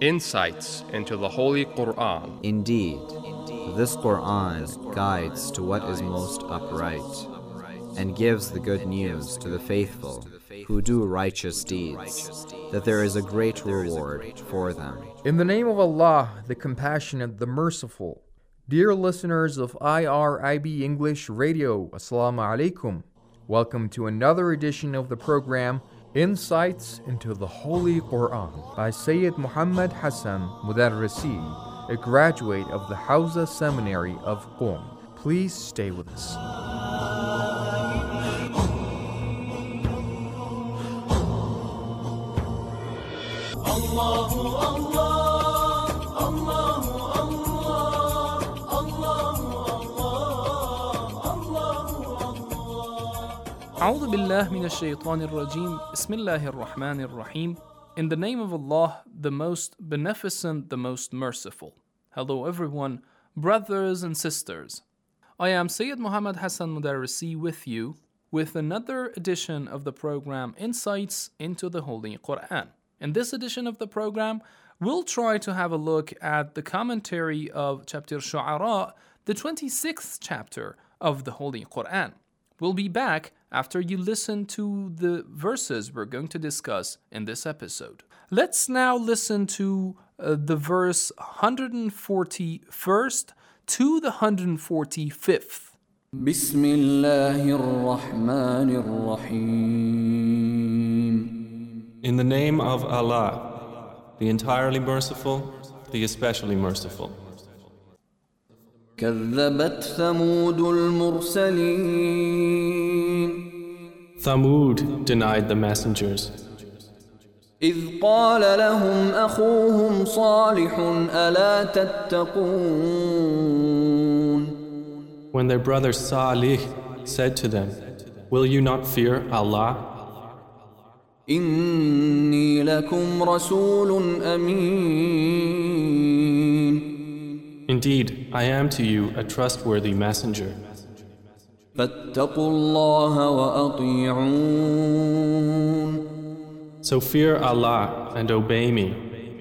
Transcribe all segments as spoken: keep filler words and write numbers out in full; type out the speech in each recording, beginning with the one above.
Insights into the Holy Quran. Indeed, this Quran guides to what is most upright and gives the good news to the faithful who do righteous deeds, that there is a great reward for them. In the name of Allah, the Compassionate, the Merciful. Dear listeners of I R I B English Radio, Assalamu alaikum. Welcome to another edition of the program, Insights into the Holy Quran, by Sayyid Muhammad Hassan Mudarrisi, a graduate of the Hawza Seminary of Qom. Please stay with us. أعوذ بالله من الشيطان الرجيم بسم الله الرحمن الرحيم. In the name of Allah, the most beneficent, the most merciful. Hello everyone, brothers and sisters. I am Sayyid Muhammad Hassan Mudarrisi with you with another edition of the program Insights into the Holy Quran. In this edition of the program, we'll try to have a look at the commentary of chapter Shu'ara, the twenty-sixth chapter of the Holy Quran. We'll be back after you listen to the verses we're going to discuss in this episode. Let's now listen to uh, the verse one hundred forty-first to the one hundred forty-fifth. بسم الله الرحمن الرحيم. In the name of Allah, the entirely merciful, the especially merciful. كذبت ثمود المرسلين. Thamud denied the messengers. إذ قال لهم أخوهم صالح ألا تتقون. When their brother Salih said to them, "Will you not fear Allah? إني لكم رسول أمين. Indeed, I am to you a trustworthy messenger. فاتقوا الله وأطيعون. So fear Allah and obey me.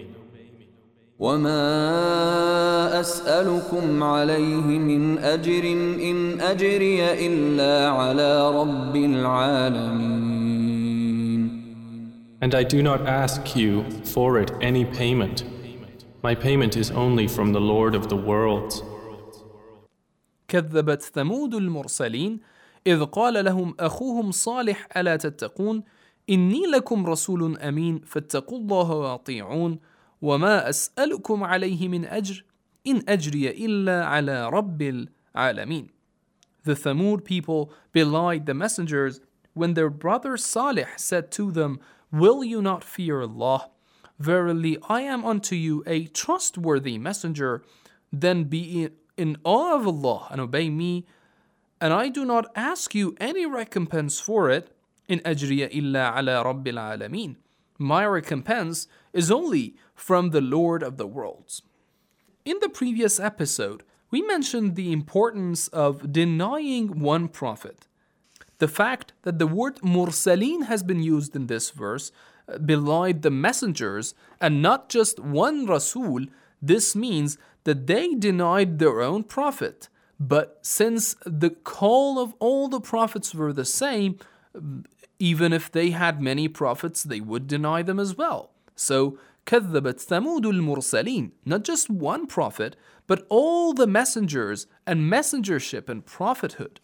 وما أسألكم عليه من أجر إن أجري إلا على رب العالمين. And I do not ask you for it any payment. My payment is only from the Lord of the worlds. كذبت ثمود المرسلين إذ قال لهم أخوهم صالح ألا تتقون إني لكم رسول أمين فاتقوا الله وأطيعون وما أسألكم عليه من أجر إن أجري إلا على رب العالمين. The Thamud people belied the messengers when their brother Salih said to them, "Will you not fear Allah? Verily, I am unto you a trustworthy messenger. Then be in awe of Allah and obey me, and I do not ask you any recompense for it. In ajriya illa ala rabbil alameen. My recompense is only from the Lord of the worlds." In the previous episode, we mentioned the importance of denying one prophet. The fact that the word mursaleen has been used in this verse belied the messengers and not just one Rasul. This means that they denied their own prophet. But since the call of all the prophets were the same, even if they had many prophets, they would deny them as well. So, كذبت ثمود المرسلين, not just one prophet, but all the messengers and messengership and prophethood.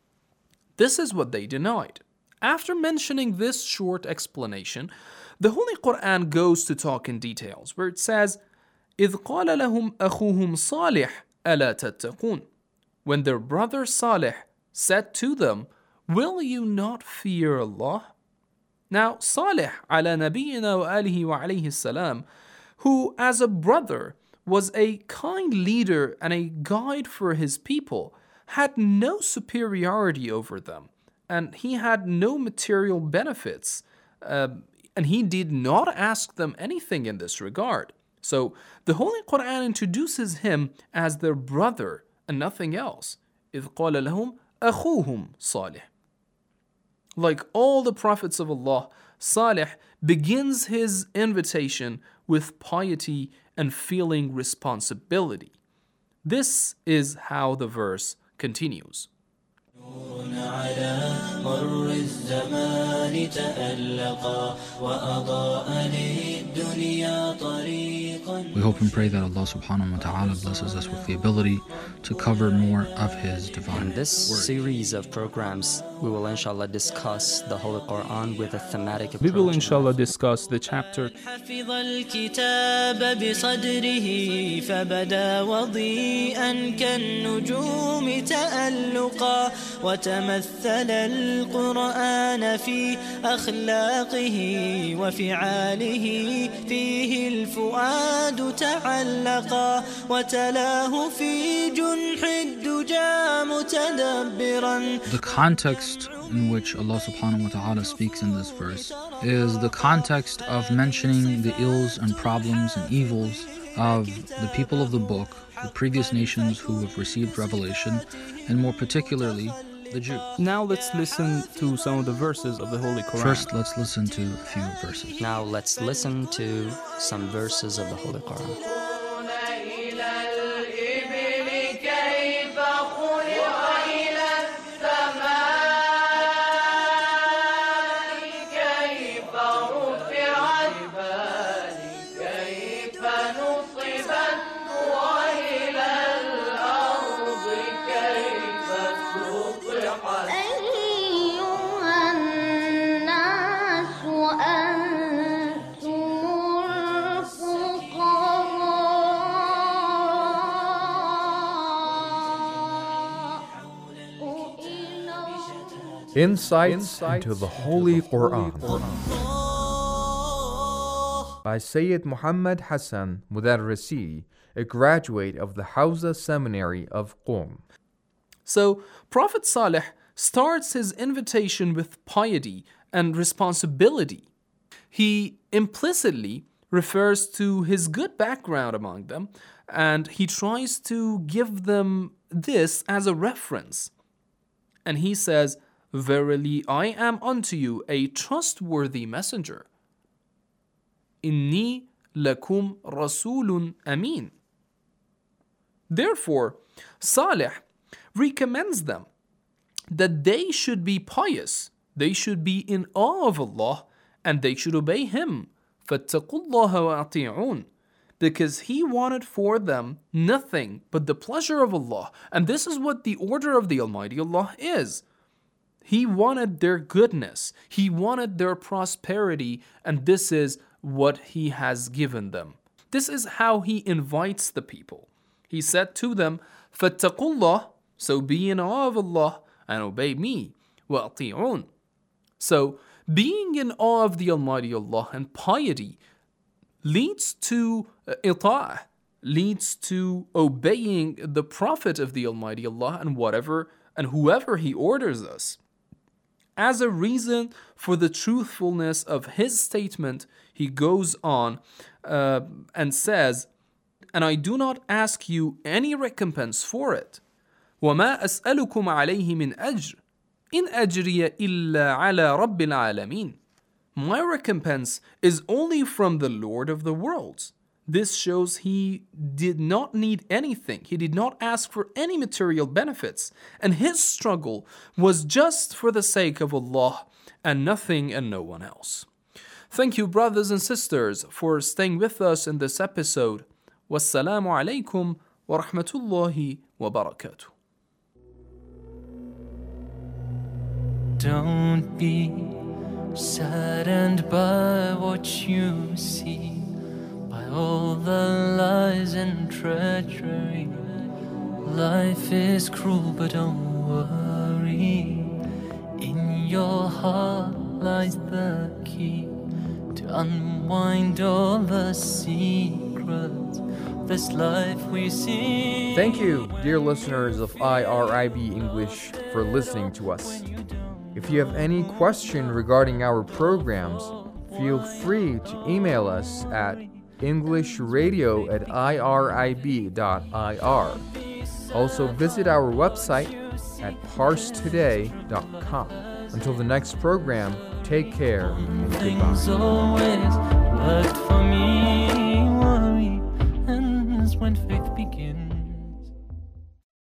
This is what they denied. After mentioning this short explanation, the Holy Quran goes to talk in details, where it says, إِذْ قَالَ لَهُمْ أَخُوهُمْ صَالِحٌ أَلَا تَتَّقُونَ. When their brother Salih said to them, "Will you not fear Allah?" Now, Salih ala nabiyyina wa alihi wa alayhi salam, who as a brother was a kind leader and a guide for his people, had no superiority over them, and he had no material benefits, uh, and he did not ask them anything in this regard. So the Holy Quran introduces him as their brother and nothing else. إِذْ قَالَ لَهُمْ أَخُوهُمْ صَالِحٌ. Like all the prophets of Allah, Salih begins his invitation with piety and feeling responsibility. This is how the verse continues. مر الزمان تألقا وأضاء للدنيا طريقا. We hope and pray that Allah subhanahu wa ta'ala blesses us with the ability to cover more of His divine In this word. series of programs, we will inshallah discuss the Holy Quran with a thematic approach. We will inshallah discuss the chapter حفظ الكتاب بصدره فبدا وضيئا كالنجوم تألقا وتمثل القرآن في أخلاقه وفعاله فيه الفؤاد تعلقا وتلاه في جنح الدجى متدبرا. The context in which Allah subhanahu wa ta'ala speaks in this verse is the context of mentioning the ills and problems and evils of the people of the book, the previous nations who have received revelation, and more particularly the Jews. Now let's listen to some of the verses of the Holy Quran. First, let's listen to a few verses. Now let's listen to some verses of the Holy Quran. Insights into the Holy Quran by Sayyid Muhammad Hassan Mudarrisi, a graduate of the Hawza Seminary of Qom. So, Prophet Salih starts his invitation with piety and responsibility. He implicitly refers to his good background among them, and he tries to give them this as a reference. And he says, "Verily, I am unto you a trustworthy messenger. Inni lakum rasulun amin." Therefore, Salih recommends them that they should be pious, they should be in awe of Allah, and they should obey Him. فَاتَّقُوا اللَّهَ وَأَطِيعُونَ. Because He wanted for them nothing but the pleasure of Allah. And this is what the order of the Almighty Allah is. He wanted their goodness, He wanted their prosperity, and this is what He has given them. This is how He invites the people. He said to them, فَاتَّقُوا اللَّهَ, so be in awe of Allah and obey me. وَأَطِيعُونَ. So, being in awe of the Almighty Allah and piety leads to ita'ah, leads to obeying the Prophet of the Almighty Allah and whatever and whoever He orders us. As a reason for the truthfulness of his statement, he goes on uh, and says, "And I do not ask you any recompense for it. وَمَا أَسْأَلُكُمْ عَلَيْهِ مِنْ أَجْرٍ إِنْ أَجْرِيَ إِلَّا عَلَى رَبِّ الْعَالَمِينَ." My recompense is only from the Lord of the worlds. This shows he did not need anything. He did not ask for any material benefits. And his struggle was just for the sake of Allah and nothing and no one else. Thank you, brothers and sisters, for staying with us in this episode. Wassalamu alaikum wa rahmatullahi wa barakatuh. Don't be saddened by what you see, by all the lies and treachery. Life is cruel, but don't worry. In your heart lies the key to unwind all the secrets of this life we see. Thank you, dear listeners of I R I B English, for listening to us. If you have any question regarding our programs, feel free to email us at englishradio at irib dot I R. Also visit our website at parse today dot com. Until the next program, take care and Things goodbye. always worked for me